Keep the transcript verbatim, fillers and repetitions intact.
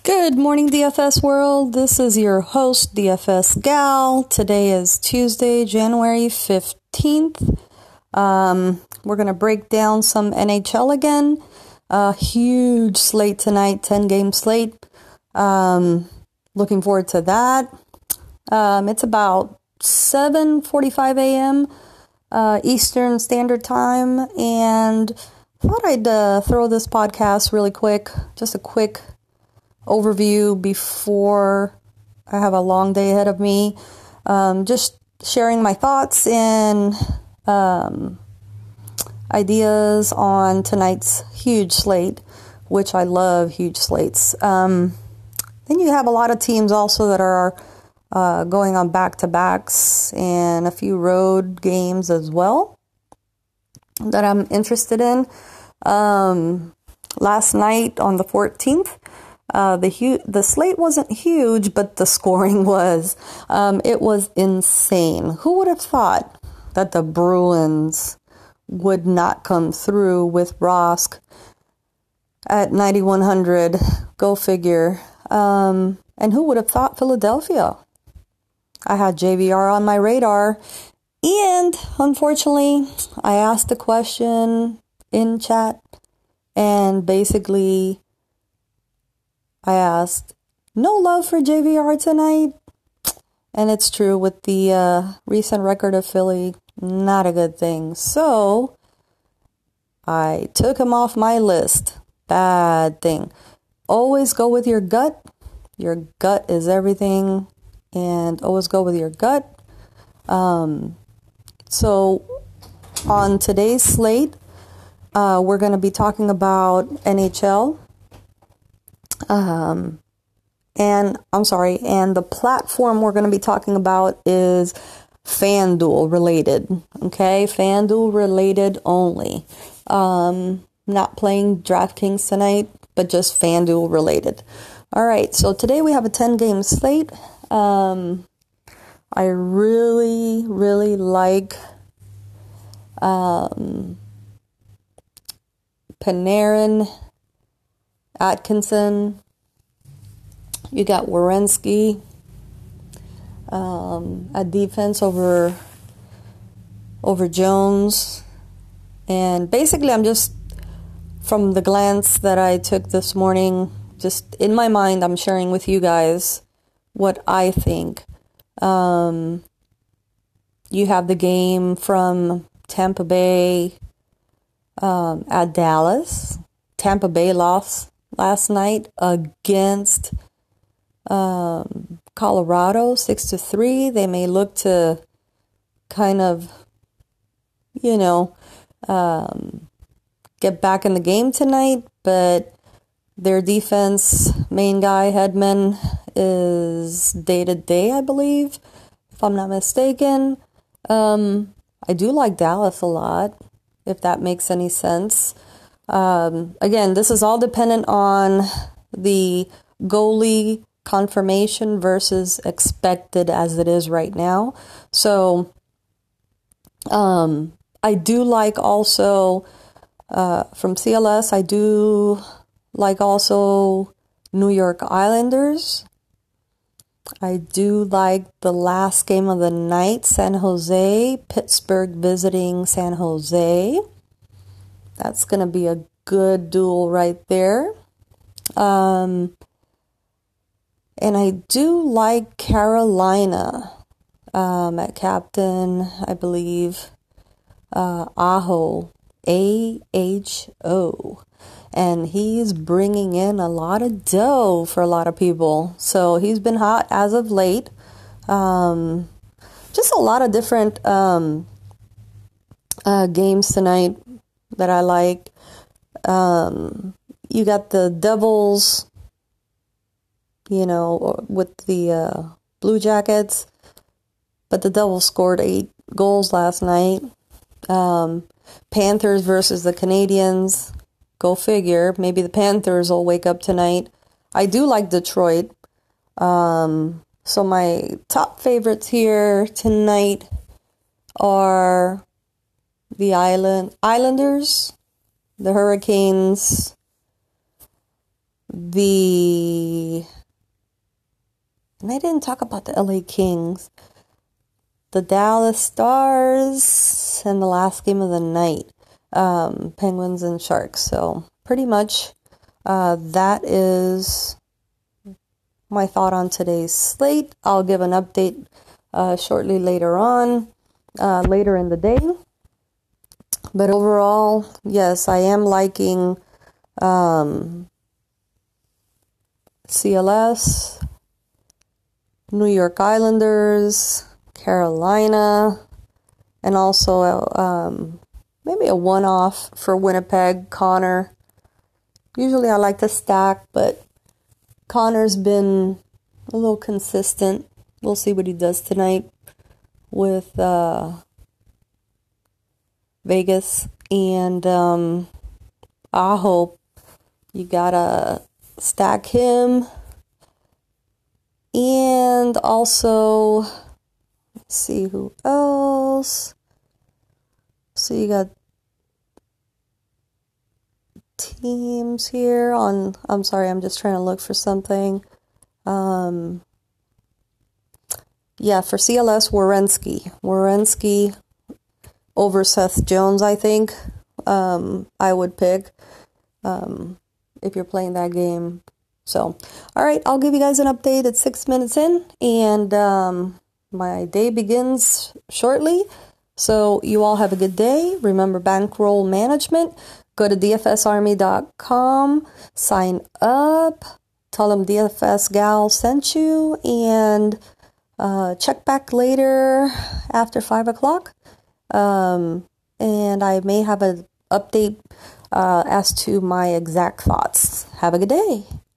Good morning, D F S world. This is your host, D F S Gal. Today is Tuesday, January fifteenth. Um, we're going to break down some N H L again. A huge slate tonight, ten-game slate. Um, looking forward to that. Um, it's about seven forty-five a.m. Uh, Eastern Standard Time, and I thought I'd uh, throw this podcast really quick, just a quick overview before I have a long day ahead of me. Um, just sharing my thoughts and um, ideas on tonight's huge slate, which I love huge slates. Um, then you have a lot of teams also that are uh, going on back-to-backs and a few road games as well that I'm interested in. Um, last night on the fourteenth, Uh, the hu- the slate wasn't huge, but the scoring was. Um, it was insane. Who would have thought that the Bruins would not come through with Rask at ninety-one hundred? Go figure. Um, and who would have thought Philadelphia? I had J V R on my radar. And unfortunately, I asked a question in chat, and basically I asked, no love for J V R tonight? And it's true, with the uh, recent record of Philly, not a good thing. So I took him off my list. Bad thing. Always go with your gut. Your gut is everything. And always go with your gut. Um, so on today's slate, uh, we're going to be talking about N H L. Um, and I'm sorry, and the platform we're going to be talking about is FanDuel related. Okay, FanDuel related only. Um, not playing DraftKings tonight, but just FanDuel related. All right, so today we have a ten-game slate. Um, I really, really like um, Panarin, Atkinson. You got Werenski um, at defense over over Jones. And basically, I'm just, from the glance that I took this morning, just in my mind, I'm sharing with you guys what I think. Um, you have the game from Tampa Bay um, at Dallas. Tampa Bay lost last night against um, Colorado, six to three. They may look to kind of, you know, um, get back in the game tonight, but their defense main guy, Hedman, is day to day, I believe, if I'm not mistaken. Um, I do like Dallas a lot, if that makes any sense. Um, again, this is all dependent on the goalie confirmation versus expected as it is right now. So, um, I do like also, uh, from C L S, I do like also New York Islanders. I do like the last game of the night, San Jose, Pittsburgh visiting San Jose. That's going to be a good duel right there. Um, and I do like Carolina um, at captain, I believe, uh, Aho, A H O. And he's bringing in a lot of dough for a lot of people. So he's been hot as of late. Um, just a lot of different um, uh, games tonight that I like. Um, you got the Devils, you know, with the uh, Blue Jackets, but the Devils scored eight goals last night. Um, Panthers versus the Canadians. Go figure. Maybe the Panthers will wake up tonight. I do like Detroit. Um, so my top favorites here tonight are the Island Islanders, the Hurricanes, the and I didn't talk about the L A Kings, the Dallas Stars, and the last game of the night, um, Penguins and Sharks. So pretty much uh, that is my thought on today's slate. I'll give an update uh, shortly later on, uh, later in the day. But overall, yes, I am liking um, C L S, New York Islanders, Carolina, and also um, maybe a one-off for Winnipeg, Connor. Usually I like to stack, but Connor's been a little consistent. We'll see what he does tonight with uh, Vegas. And um, I hope you gotta stack him. And also, let's see who else. So you got teams here on, I'm sorry, I'm just trying to look for something. Um, yeah, for C L S, Werenski. Werenski over Seth Jones, I think. Um, I would pick um, if you're playing that game. So, all right, I'll give you guys an update at six minutes in, and um, my day begins shortly. So you all have a good day. Remember bankroll management. Go to D F S army dot com, sign up, tell them D F S Gal sent you, and uh, check back later after five o'clock. Um, and I may have an update uh, as to my exact thoughts. Have a good day.